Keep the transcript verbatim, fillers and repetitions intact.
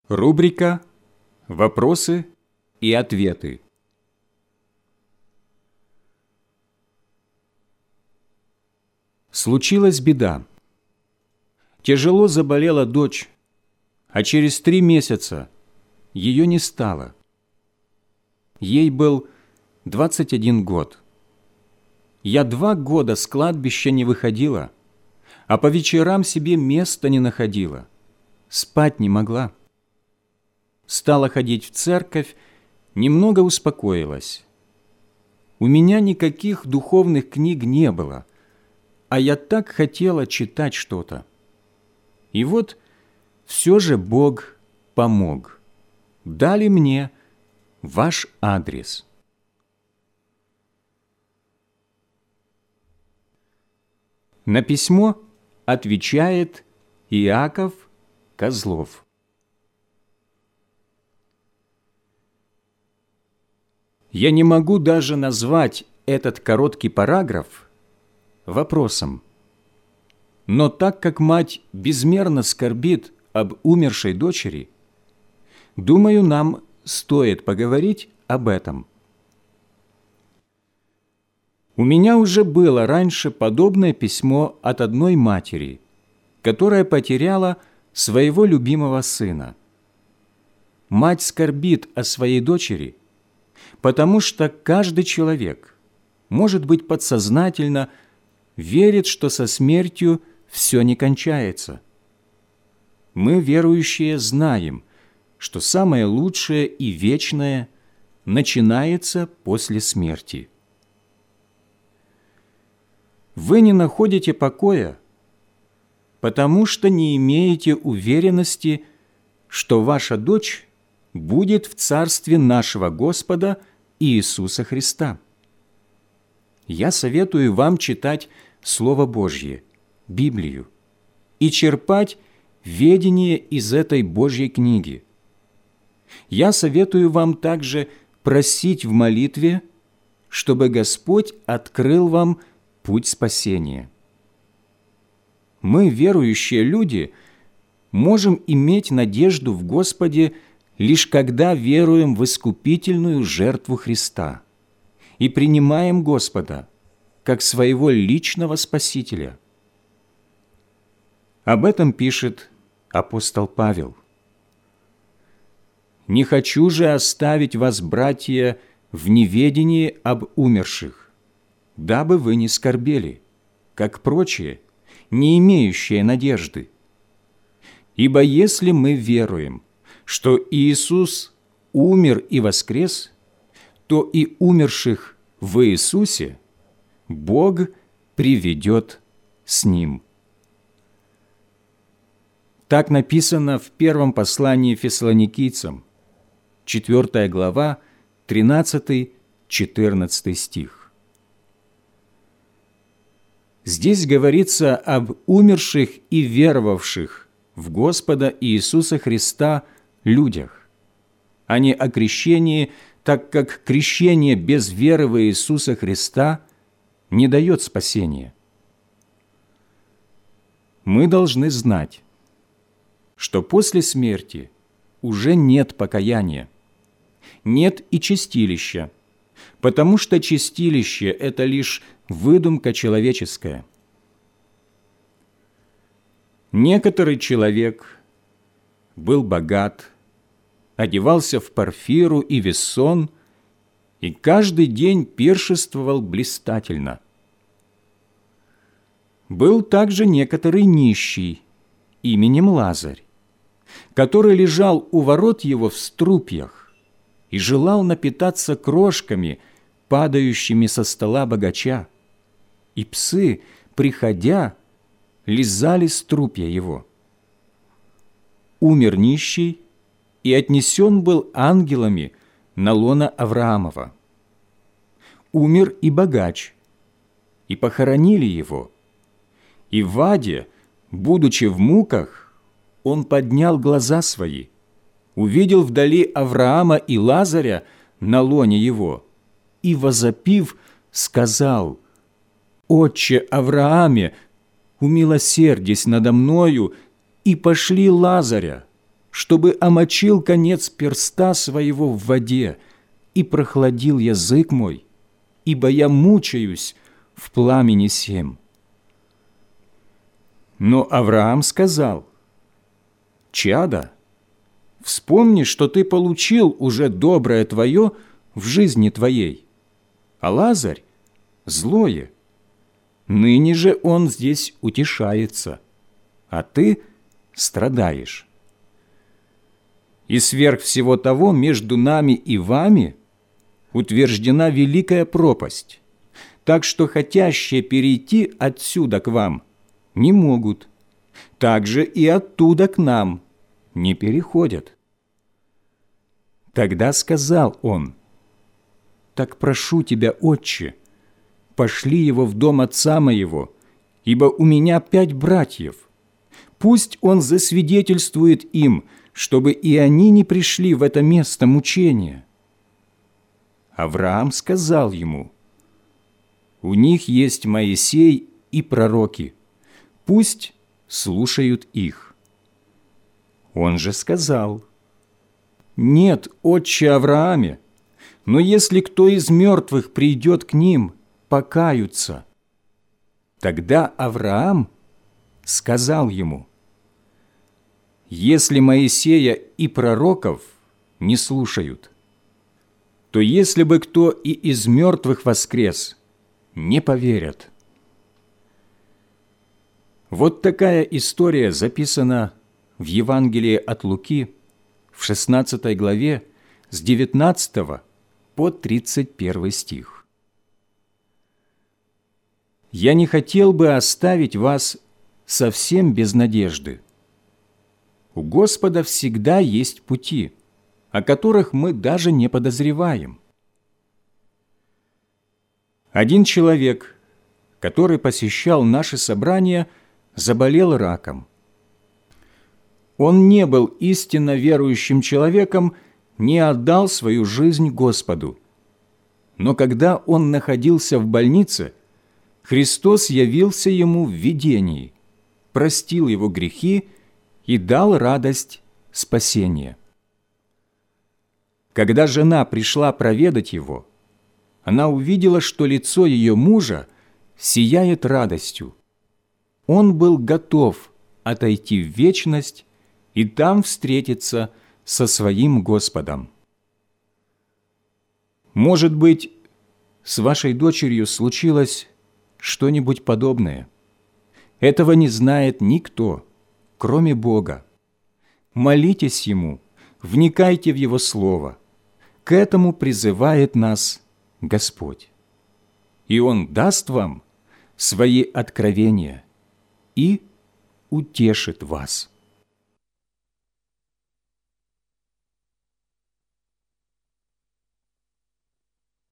Рубрика «Вопросы и ответы». Случилась беда. Тяжело заболела дочь, а через три месяца ее не стало. Ей был двадцать один год. Я два года с кладбища не выходила, а по вечерам себе места не находила, спать не могла. Стала ходить в церковь, немного успокоилась. У меня никаких духовных книг не было, а я так хотела читать что-то. И вот все же Бог помог. Дали мне ваш адрес. На письмо отвечает Иаков Козлов. Я не могу даже назвать этот короткий параграф вопросом. Но так как мать безмерно скорбит об умершей дочери, думаю, нам стоит поговорить об этом. У меня уже было раньше подобное письмо от одной матери, которая потеряла своего любимого сына. Мать скорбит о своей дочери, потому что каждый человек, может быть, подсознательно верит, что со смертью все не кончается. Мы, верующие, знаем, что самое лучшее и вечное начинается после смерти. Вы не находите покоя, потому что не имеете уверенности, что ваша дочь будет в Царстве нашего Господа Иисуса Христа. Я советую вам читать Слово Божье, Библию, и черпать ведение из этой Божьей книги. Я советую вам также просить в молитве, чтобы Господь открыл вам путь спасения. Мы, верующие люди, можем иметь надежду в Господе лишь когда веруем в искупительную жертву Христа и принимаем Господа как своего личного Спасителя. Об этом пишет апостол Павел. «Не хочу же оставить вас, братья, в неведении об умерших, дабы вы не скорбели, как прочие, не имеющие надежды. Ибо если мы веруем, что Иисус умер и воскрес, то и умерших в Иисусе Бог приведет с Ним». Так написано в первом послании Фессалоникийцам, четвёртая глава, тринадцатый-четырнадцатый стих. Здесь говорится об умерших и веровавших в Господа Иисуса Христа людях, а не о крещении, так как крещение без веры в Иисуса Христа не дает спасения. Мы должны знать, что после смерти уже нет покаяния, нет и чистилища, потому что чистилище – это лишь выдумка человеческая. Некоторый человек был богат, одевался в парфиру и вессон и каждый день пиршествовал блистательно. Был также некоторый нищий именем Лазарь, который лежал у ворот его в струпьях и желал напитаться крошками, падающими со стола богача, и псы, приходя, лизали струпья его. Умер нищий и отнесен был ангелами на лоно Авраамова. Умер и богач, и похоронили его. И в аде, будучи в муках, он поднял глаза свои, увидел вдали Авраама и Лазаря на лоне его, и, возопив, сказал: «Отче Аврааме, умилосердись надо мною, и пошли Лазаря, чтобы омочил конец перста своего в воде и прохладил язык мой, ибо я мучаюсь в пламени сем». Но Авраам сказал: «Чадо, вспомни, что ты получил уже доброе твое в жизни твоей, а Лазарь – злое. Ныне же он здесь утешается, а ты страдаешь. И сверх всего того между нами и вами утверждена великая пропасть, так что хотящие перейти отсюда к вам не могут, также и оттуда к нам не переходят». Тогда сказал он: «Так прошу тебя, отче, пошли его в дом отца моего, ибо у меня пять братьев. Пусть он засвидетельствует им, чтобы и они не пришли в это место мучения». Авраам сказал ему: «У них есть Моисей и пророки, пусть слушают их». Он же сказал: «Нет, отче Аврааме, но если кто из мертвых придет к ним, покаются». Тогда Авраам сказал ему: «Если Моисея и пророков не слушают, то если бы кто и из мертвых воскрес, не поверят». Вот такая история записана в Евангелии от Луки в шестнадцатой главе с девятнадцатого по тридцать первый стих. Я не хотел бы оставить вас совсем без надежды. У Господа всегда есть пути, о которых мы даже не подозреваем. Один человек, который посещал наши собрания, заболел раком. Он не был истинно верующим человеком, не отдал свою жизнь Господу. Но когда он находился в больнице, Христос явился ему в видении, простил его грехи и дал радость спасения. Когда жена пришла проведать его, она увидела, что лицо ее мужа сияет радостью. Он был готов отойти в вечность и там встретиться со своим Господом. Может быть, с вашей дочерью случилось что-нибудь подобное. Этого не знает никто, кроме Бога. Молитесь Ему, вникайте в Его Слово. К этому призывает нас Господь. И Он даст вам свои откровения и утешит вас.